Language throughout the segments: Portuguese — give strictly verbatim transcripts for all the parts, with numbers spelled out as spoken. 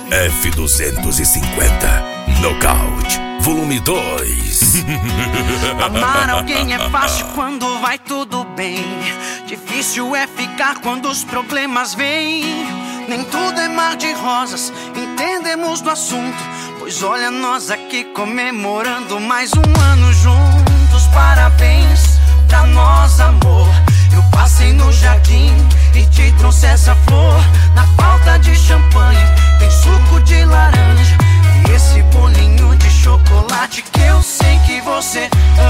F duzentos e cinquenta Knockout Volume dois. Amar alguém é fácil quando vai tudo bem. Difícil é ficar quando os problemas vêm. Nem tudo é mar de rosas, entendemos do assunto. Pois olha nós aqui comemorando mais um ano juntos. Parabéns pra nós, amor. Eu passei no jardim e te trouxe essa flor. Na pauta de champanhe tem suco de laranja e esse bolinho de chocolate que eu sei que você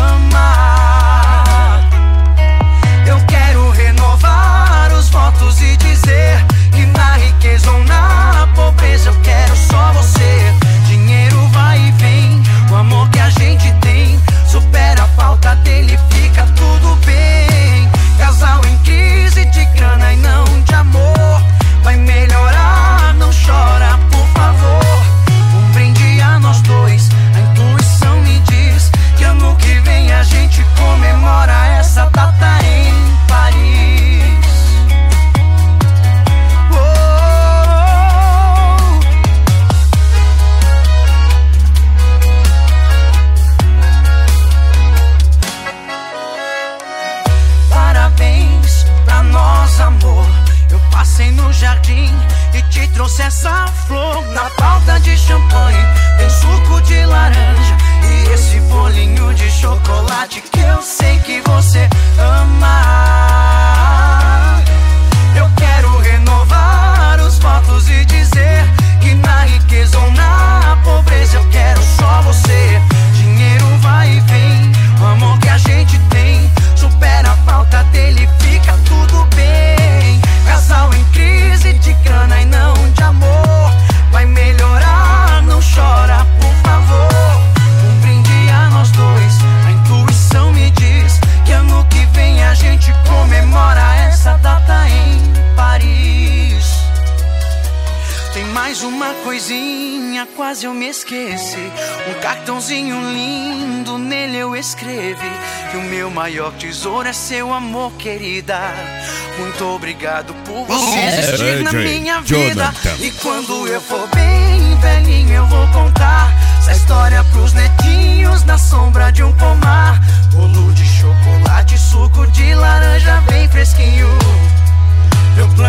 ama. Eu quero renovar os votos e dizer que na riqueza ou na pobreza eu quero só você. Dinheiro vai e vem, o amor que a gente tem supera a falta dele, fica tudo bem. Casal em crise de grana e não de amor, vai melhorar, não chora, por favor. Um brinde a nós dois, a intuição me diz que ano que vem a gente comemora essa data em Paris. Oh, parabéns pra nós, amor. Eu passei no jardim e te trouxe essa flor. Na pauta de champanhe tem suco de laranja e esse bolinho de chocolate que eu sei que você ama. Eu quero renovar os votos e dizer que na riqueza ou na pobreza eu quero só você. Dinheiro vai e vem, o amor que a gente tem supera a falta dele, fica tudo bem. Casal em crise de grana e não de amor, vai melhorar, não chora, por favor. Um brinde a nós dois, a intuição me diz que ano que vem a gente comemora essa data em Paris. Tem mais uma coisinha, quase eu me esqueci. Um cartãozinho lindo, nele eu escrevi que o meu maior tesouro é seu amor, querida. Muito obrigado por você existir na minha vida. E quando eu for bem velhinho eu vou contar essa história pros netinhos na sombra de um pomar. Bolo de chocolate, suco de laranja bem fresquinho. Eu